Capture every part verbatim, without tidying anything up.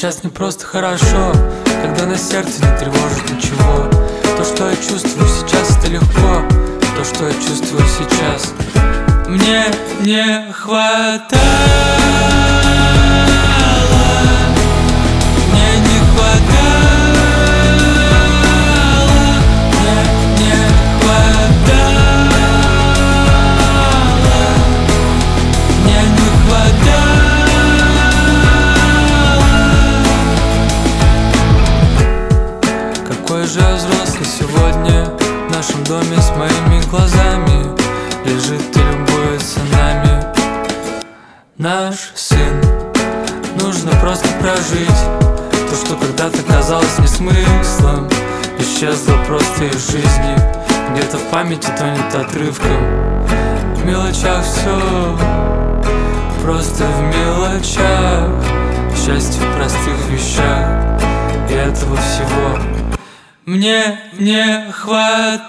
Сейчас мне просто хорошо, когда на сердце не тревожит ничего. То, что я чувствую сейчас, это легко. То, что я чувствую сейчас, мне не хватало. Мне не хватало. Мне не хватало. Мне не хватало. Какой же я взрослый сегодня. В нашем доме с моими глазами лежит и любуется нами наш сын. Нужно просто прожить то, что когда-то казалось несмыслом, исчезло просто из жизни. Где-то в памяти тонет отрывком. В мелочах все, просто в мелочах. Счастье в простых вещах. И этого всего мне не хватало.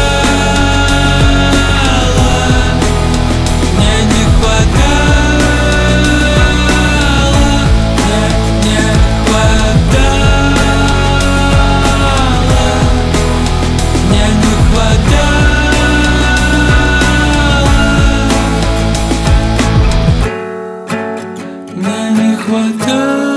Мне не хватало. Мне не хватало. Мне не хватало. Мне не хватало.